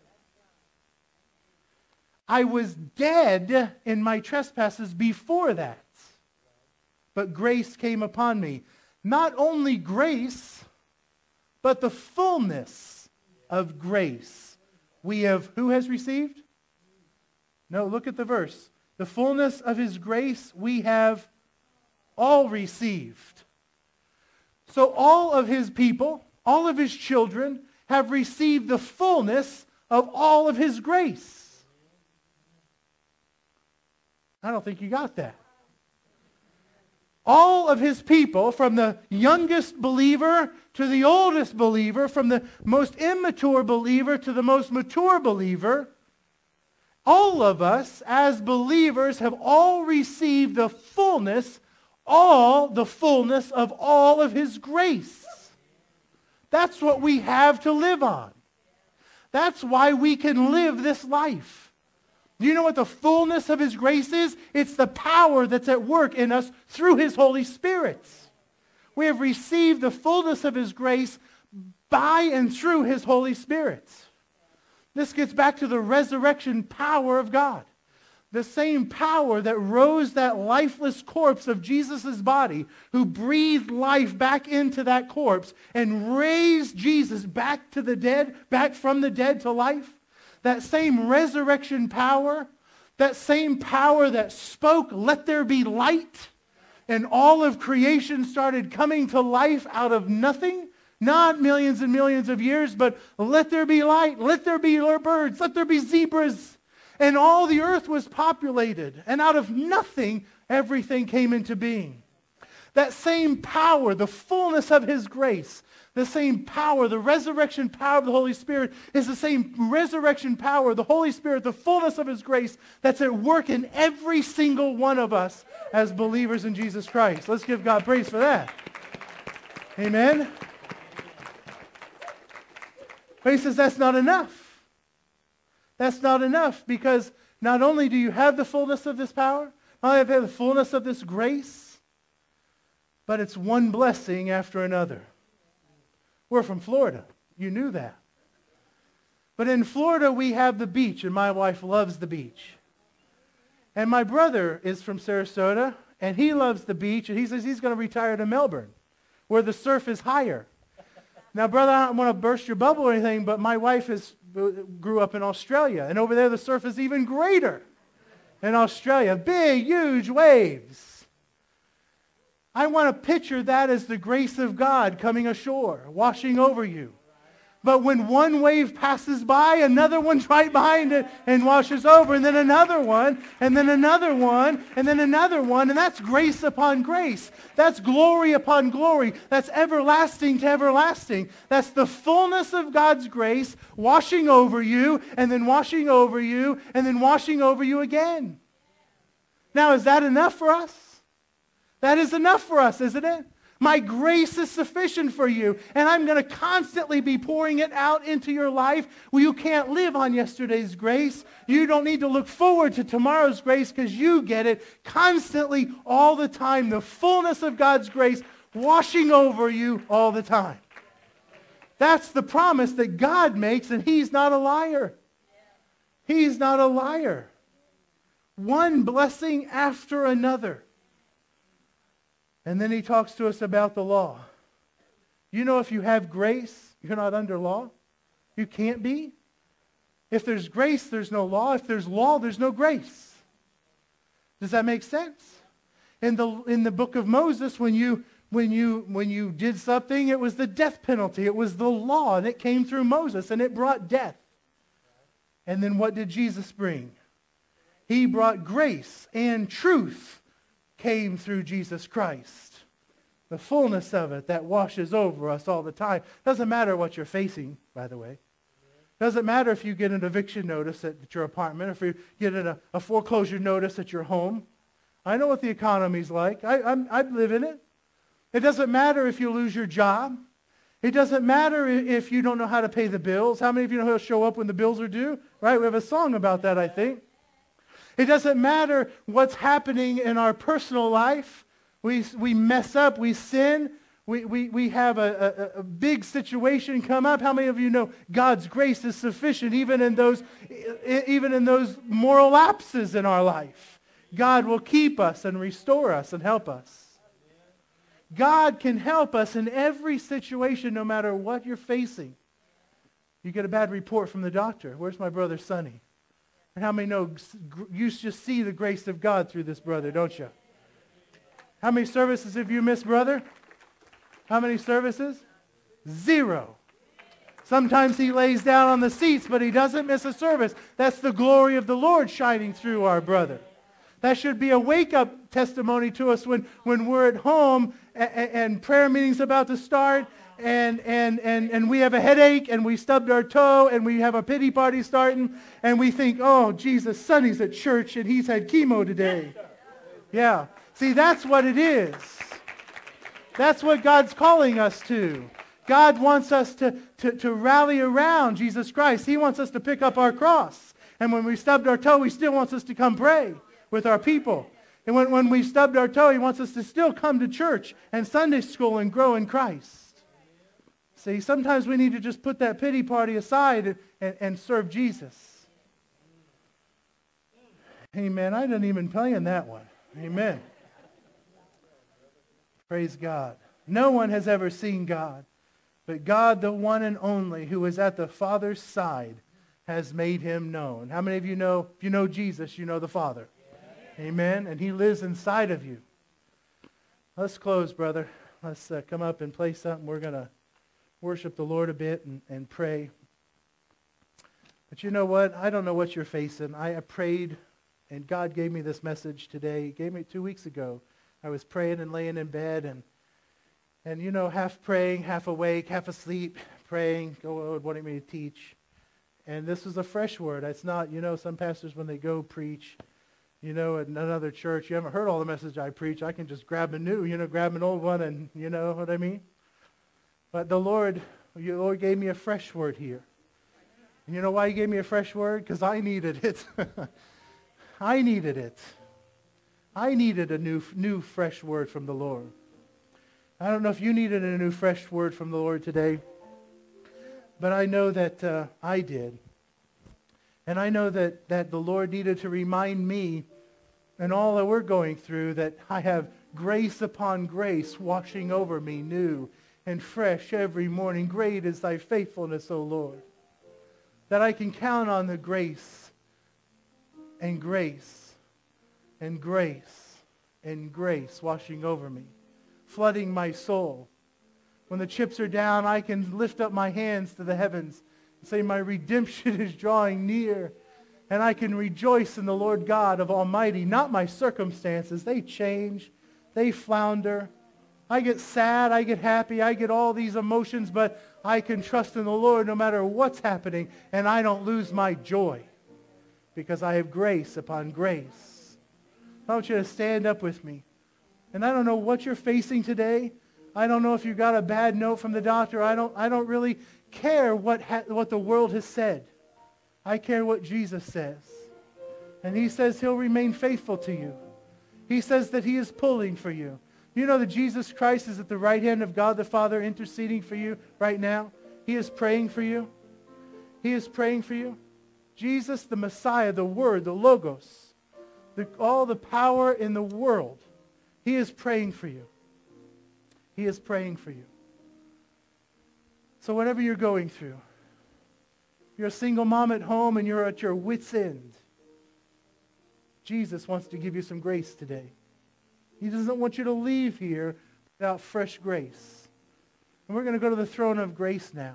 I was dead in my trespasses before that, but grace came upon me. Not only grace, but the fullness of grace. We have, who has received? No, look at the verse. The fullness of his grace we have all received. So all of his people, all of his children have received the fullness of all of his grace. I don't think you got that. All of his people, from the youngest believer to the oldest believer, from the most immature believer to the most mature believer, all of us as believers have all received the fullness, all the fullness of all of his grace. That's what we have to live on. That's why we can live this life. Do you know what the fullness of his grace is? It's the power that's at work in us through his Holy Spirit. We have received the fullness of his grace by and through his Holy Spirit. This gets back to the resurrection power of God. The same power that rose that lifeless corpse of Jesus' body, who breathed life back into that corpse and raised Jesus back to the dead, back from the dead to life. That same resurrection power, that same power that spoke, let there be light, and all of creation started coming to life out of nothing, not millions and millions of years, but let there be light, let there be birds, let there be zebras, and all the earth was populated, and out of nothing, everything came into being. That same power, the fullness of his grace, the same power, the resurrection power of the Holy Spirit is the same resurrection power, the Holy Spirit, the fullness of his grace that's at work in every single one of us as believers in Jesus Christ. Let's give God praise for that. Amen. But he says that's not enough. That's not enough because not only do you have the fullness of this power, not only do you have the fullness of this grace, but it's one blessing after another. We're from Florida. You knew that. But in Florida, we have the beach, and my wife loves the beach. And my brother is from Sarasota, and he loves the beach, and he says he's going to retire to Melbourne, where the surf is higher. Now, brother, I don't want to burst your bubble or anything, but my wife is, grew up in Australia, and over there the surf is even greater. in Australia. Big, huge waves. I want to picture that as the grace of God coming ashore, washing over you. But when one wave passes by, another one's right behind it and washes over, and then another one, and then another one, and then another one, and that's grace upon grace. That's glory upon glory. That's everlasting to everlasting. That's the fullness of God's grace washing over you, and then washing over you, and then washing over you again. Now, is that enough for us? That is enough for us, isn't it? My grace is sufficient for you, and I'm going to constantly be pouring it out into your life. Well, you can't live on yesterday's grace. You don't need to look forward to tomorrow's grace because you get it constantly all the time. The fullness of God's grace washing over you all the time. That's the promise that God makes, and He's not a liar. He's not a liar. One blessing after another. And then He talks to us about the law. You know, if you have grace, you're not under law. You can't be. If there's grace, there's no law. If there's law, there's no grace. Does that make sense? In the in the book of Moses, when you when you when you did something, it was the death penalty. It was the law, and it came through Moses, and it brought death. And then what did Jesus bring? He brought grace and truth. Came through Jesus Christ. The fullness of it that washes over us all the time. Doesn't matter what you're facing, by the way. Doesn't matter if you get an eviction notice at your apartment, or if you get a, a foreclosure notice at your home. I know what the economy's like. I, I'm, I live in it. It doesn't matter if you lose your job. It doesn't matter if you don't know how to pay the bills. How many of you know how to show up when the bills are due? Right? We have a song about that, I think. It doesn't matter what's happening in our personal life. We, we mess up, we sin, we, we, we have a, a, a big situation come up. How many of you know God's grace is sufficient even in those, even in those moral lapses in our life? God will keep us and restore us and help us. God can help us in every situation no matter what you're facing. You get a bad report from the doctor. Where's my brother Sonny? And how many know you just see the grace of God through this brother, don't you? How many services have you missed, brother? How many services? Zero. Sometimes he lays down on the seats, but he doesn't miss a service. That's the glory of the Lord shining through our brother. That should be a wake-up testimony to us when, when we're at home and, and prayer meeting's about to start, and, and, and, and we have a headache, and we stubbed our toe, and we have a pity party starting, and we think, oh, Jesus, Sonny's at church, and he's had chemo today. Yeah. See, that's what it is. That's what God's calling us to. God wants us to, to, to rally around Jesus Christ. He wants us to pick up our cross. And when we stubbed our toe, He still wants us to come pray with our people. And when, when we stubbed our toe, He wants us to still come to church and Sunday school and grow in Christ. See, sometimes we need to just put that pity party aside and, and, and serve Jesus. Amen. I didn't even plan that one. Amen. Praise God. No one has ever seen God, but God, the one and only, who is at the Father's side, has made Him known. How many of you know, if you know Jesus, you know the Father? Yeah. Amen. And He lives inside of you. Let's close, brother. Let's uh, come up and play something. We're going to worship the Lord a bit and, and pray. But you know what? I don't know what you're facing. I prayed, and God gave me this message today. He gave me it two weeks ago. I was praying and laying in bed, and, and you know, half praying, half awake, half asleep, praying, go, Lord, what do you mean to teach? And this was a fresh word. It's not, you know, some pastors, when they go preach, you know, at another church, you haven't heard all the message I preach. I can just grab a new, you know, grab an old one, and you know what I mean? But the Lord, the Lord gave me a fresh word here. And you know why He gave me a fresh word? Because I needed it. I needed it. I needed a new, new fresh word from the Lord. I don't know if you needed a new fresh word from the Lord today, but I know that uh, I did. And I know that, that the Lord needed to remind me and all that we're going through that I have grace upon grace washing over me new and fresh every morning. Great is thy faithfulness, O Lord. That I can count on the grace and grace and grace and grace washing over me, flooding my soul. When the chips are down, I can lift up my hands to the heavens and say, my redemption is drawing near. And I can rejoice in the Lord God of Almighty, not my circumstances. They change. They flounder. I get sad. I get happy. I get all these emotions, but I can trust in the Lord no matter what's happening, and I don't lose my joy because I have grace upon grace. I want you to stand up with me. And I don't know what you're facing today. I don't know if you got a bad note from the doctor. I don't, I don't really care what, ha- what the world has said. I care what Jesus says. And he says he'll remain faithful to you. He says that he is pulling for you. You know that Jesus Christ is at the right hand of God the Father interceding for you right now? He is praying for you. He is praying for you. Jesus, the Messiah, the Word, the Logos, the, all the power in the world, he is praying for you. He is praying for you. So whatever you're going through, you're a single mom at home and you're at your wit's end, Jesus wants to give you some grace today. He doesn't want you to leave here without fresh grace. And we're going to go to the throne of grace now.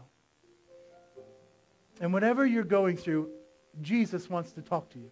And whatever you're going through, Jesus wants to talk to you.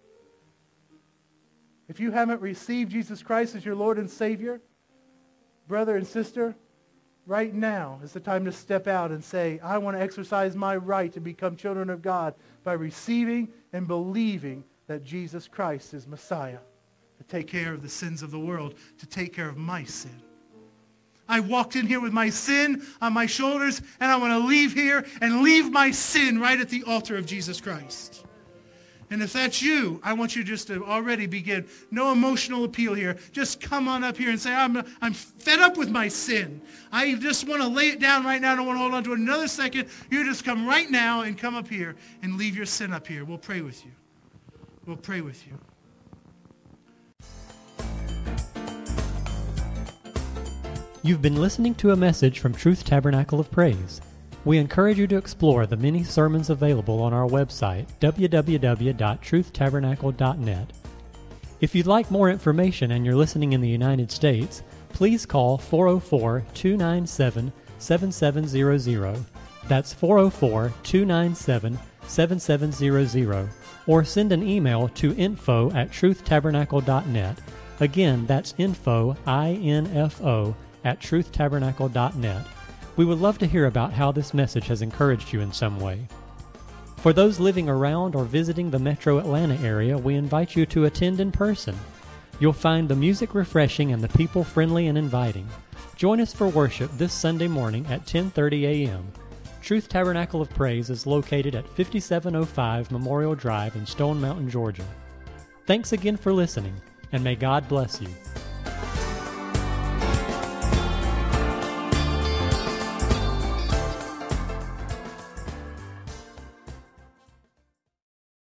If you haven't received Jesus Christ as your Lord and Savior, brother and sister, right now is the time to step out and say, I want to exercise my right to become children of God by receiving and believing that Jesus Christ is Messiah, to take care of the sins of the world, to take care of my sin. I walked in here with my sin on my shoulders, and I want to leave here and leave my sin right at the altar of Jesus Christ. And if that's you, I want you just to already begin. No emotional appeal here. Just come on up here and say, I'm, I'm fed up with my sin. I just want to lay it down right now. I don't want to hold on to it another second. You just come right now and come up here and leave your sin up here. We'll pray with you. We'll pray with you. You've been listening to a message from Truth Tabernacle of Praise. We encourage you to explore the many sermons available on our website, w w w dot truth tabernacle dot net. If you'd like more information and you're listening in the United States, please call four oh four, two nine seven, seven seven zero zero. That's four oh four, two nine seven, seven seven zero zero. Or send an email to info at truth tabernacle dot net. Again, that's info, I N F O, at truth tabernacle dot net. We would love to hear about how this message has encouraged you in some way. For those living around or visiting the metro Atlanta area, we invite you to attend in person. You'll find the music refreshing and the people friendly and inviting. Join us for worship this Sunday morning at ten thirty a.m. Truth Tabernacle of Praise is located at fifty-seven oh five Memorial Drive in Stone Mountain, Georgia. Thanks again for listening, and may God bless you.